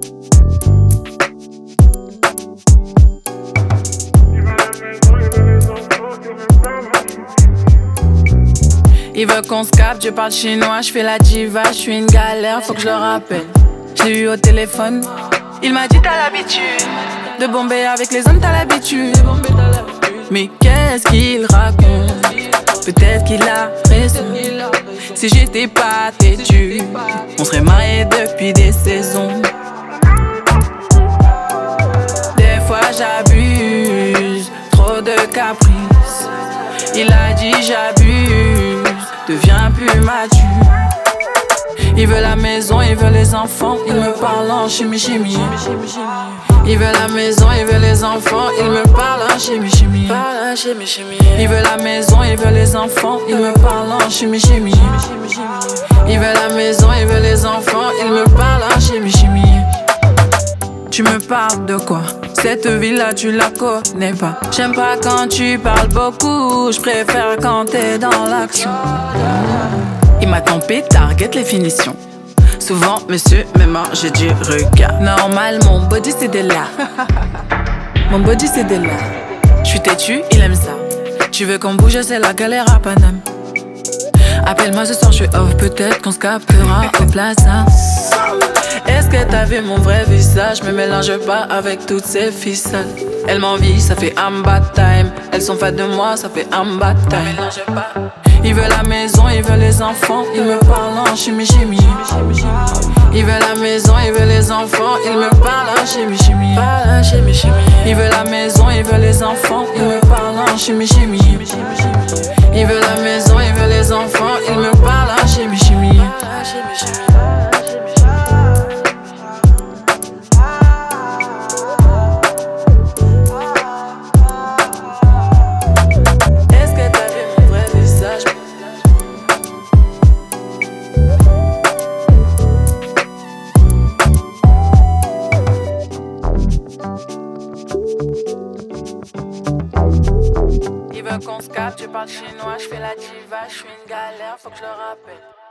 Il veut qu'on se capte, je parle chinois, je fais la diva, je suis une galère, faut que je le rappelle. Je l'ai eu au téléphone, il m'a dit t'as l'habitude de bomber avec les hommes, t'as l'habitude. Mais qu'est-ce qu'il raconte? Peut-être qu'il a raison. Si j'étais pas têtu, on serait mariés depuis des saisons. Des fois j'abuse, trop de caprices. Il a dit j'abuse, deviens plus mature. Il veut la maison, il veut les enfants, il me parle en chimie. Il veut la maison, il veut les enfants, il me parle en chimie. Il veut la maison, il veut les enfants, il me parle en chimie. Il veut la maison, il veut les enfants, il me parle en chimie. Tu me parles de quoi? Cette vie-là, tu la connais pas. J'aime pas quand tu parles beaucoup, je préfère quand t'es dans l'action. Il m'a tempé, target les finitions. Souvent, monsieur me mange du regard. Normal, mon body c'est de là. Mon body c'est de là. J'suis têtu, il aime ça. Tu veux qu'on bouge, c'est la galère à Paname. Appelle-moi ce soir, j'suis off, peut-être qu'on se captera au plaza. Est-ce que t'as vu mon vrai visage? Me mélange pas avec toutes ces ficelles. Elle m'envie, ça fait amba time. Elles sont fans de moi, ça fait amba time. Mélange pas. Il veut la maison, il veut les enfants, il me parle en chimie. Il veut la maison, il veut les enfants, il me parle en chimie. Il veut la maison, il veut les enfants, il me parle en chimie. Il veut la maison, il veut les enfants, il me parle en chimie. Est-ce que t'as vu mon vrai visage? Il veut qu'on se capte, je parle chinois, je fais la diva, je suis une galère, faut que je le rappelle.